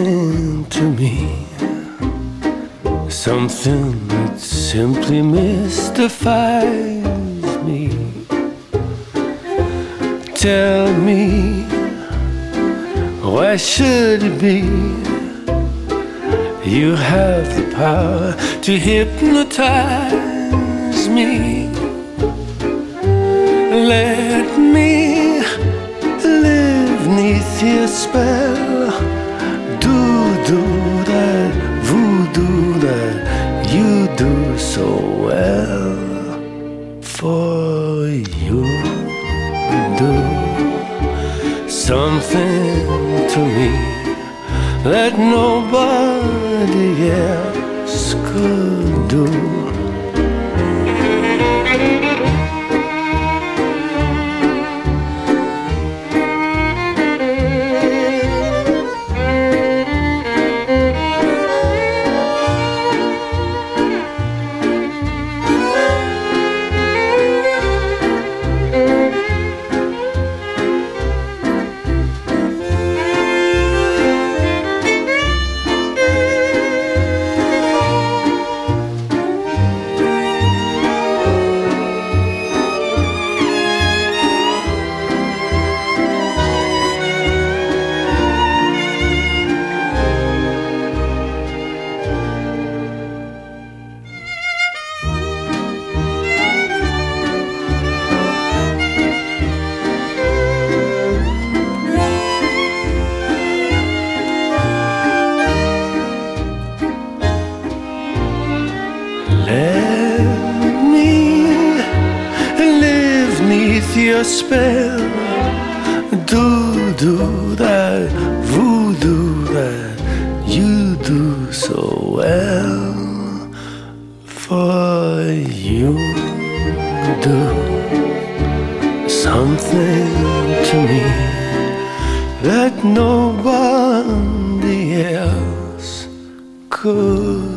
something to me, something that simply mystifies me. Tell me, why should it be you have the power to hypnotize me? Let me live neath your spell. Do that voodoo that you do so well. For you do something to me that nobody else could do. Let me live neath your spell. Do that voodoo that you do so well. For you do something to me that nobody else could.